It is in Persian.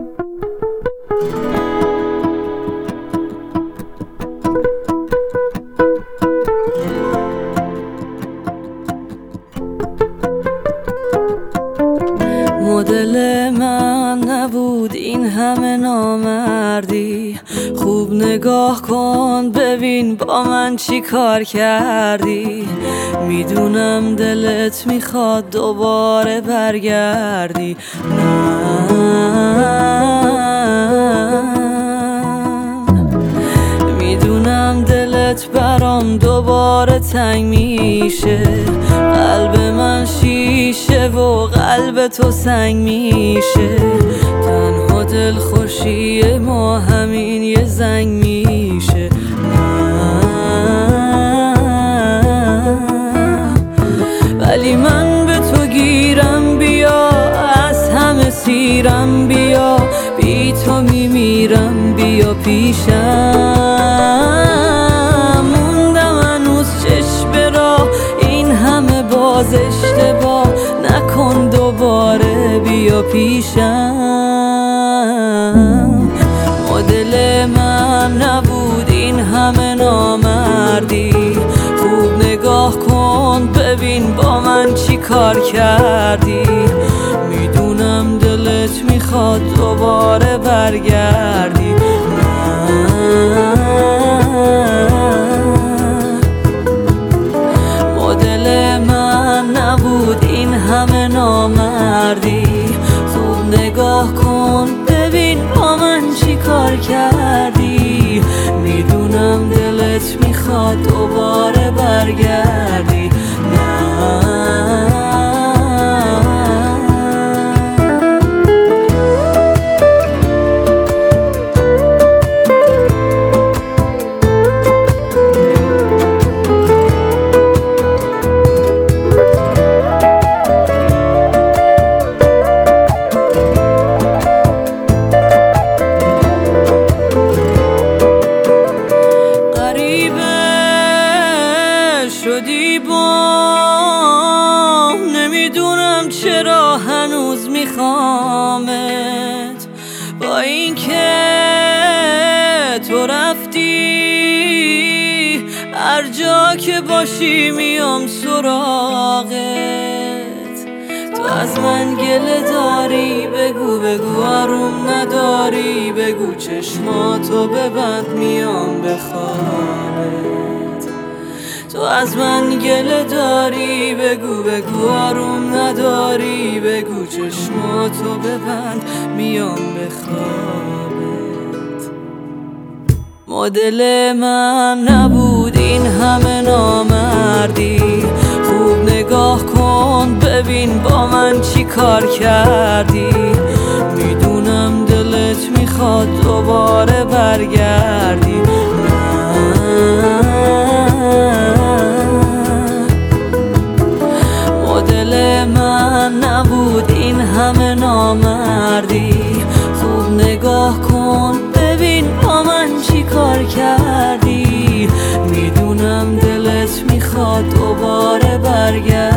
مدل من نبود این همه نامردی. خوب نگاه کن ببین با من چی کار کردی. میدونم دلت میخواد دوباره برگردی. میدونم دلت برام دوباره تنگ میشه. قلب من شیشه و قلب تو سنگ میشه. تنها دلخوشی ما همین یه زنگ میشه. ولی من به تو گیرم، بیا از همه سیرم، بیا بی تو میمیرم، بیا پیشم. موندم هنوز چشم راه، این همه باز اشتباه نکن دوباره، بیا پیشم. مدل من نبود این همه نامردی. خوب نگاه کن ببین با من چی کار کردی. میدونم دلت میخواد دوباره برگردی. مدل من نبود این همه نامردی. خوب نگاه کن ببین با من چی کار کردی. میدونم دلت میخواد دوباره برگردی. شدی با نمیدونم چرا هنوز میخوامت. با اینکه تو رفتی هر جا که باشی میام سراغت. تو از من گله داری بگو بگو، آروم نداری بگو، چشماتو ببند میام بخوابت. تو از من گله داری بگو بگو، آروم نداری بگو، چشماتو ببند میام بخوابت. مدل من نبود این همه نامردی. خوب نگاه کن ببین با من چی کار کردی. میدونم دلت میخواد دوباره برگردی. مدل من نبود این همه نامردی. خوب نگاه کن ببین با من چی کار کردی. میدونم دلت میخواد دوباره برگردی.